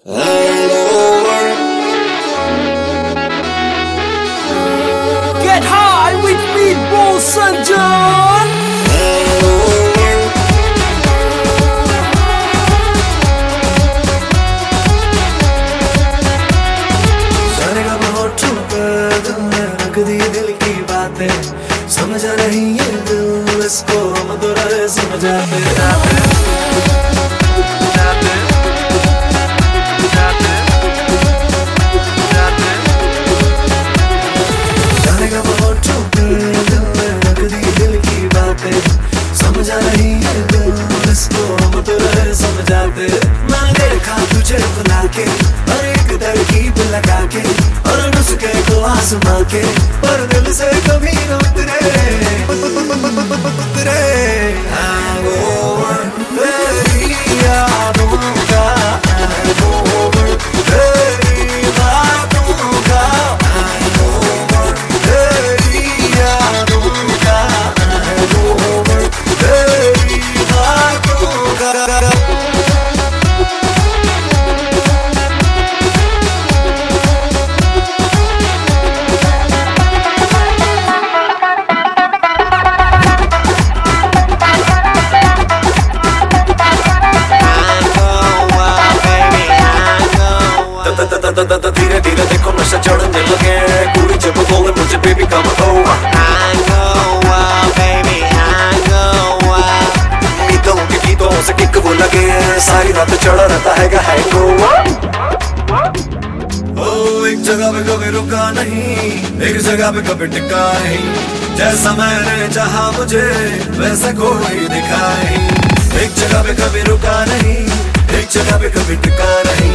Get high with Meatball Sanjan. जानेगा बहुत छुपा दिल में रख दी दिल की बातें, समझा नहीं ये दिल इसको हम तो रहे समझाते जानेगा बहुत छुपा दिल में रख दी दिल की बातें, समझा नहीं ये दिल इसको हम तो रहे समझाते। मैंने देखा तुझे बुला के और एक तरकीब लगा के और नुस्खे को आजमा के, पर दिल से कभी न उतरे hangover तेरी यादों का, hangover तेरी बातों का, hangover तेरी यादों का, hangover तेरी बातों का। धीरे धीरे देखो नशा चढ़ने लगे, पूरी जब बोले मुझे बेबी कम over, baby गीतों के गीतों से किक वो लगे, सारी रात चढ़ा रहता है हैंगओवर। ओ एक जगह पे कभी रुका नहीं, एक जगह पे कभी टिका नहीं, जैसा मैंने चाहा मुझे वैसा कोई दिखा नहीं। एक जगह पे कभी रुका नहीं, एक जगह पे कभी टिका नहीं,